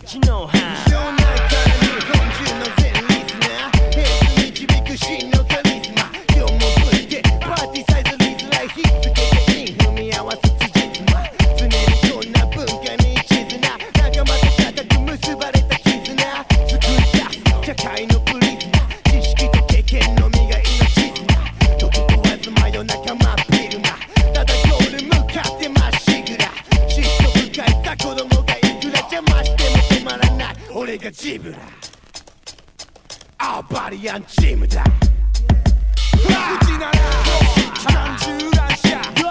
ちの班世の中日本中の全リスナー平日導く真のカリスマ今日もぶいてパーティーサイズリズライひっつけてイン踏み合わせつじつま常にこんな文化に一途な仲間と固く結ばれた絆作り出す社会のプリズナ知識と経験のみが命綱時問わず真夜中真っ昼間ただゴール向かってまっしぐら嫉妬深いた子供がいくら邪魔しても止まらない俺がジブラアーバリアンチームだうちなら何十乱射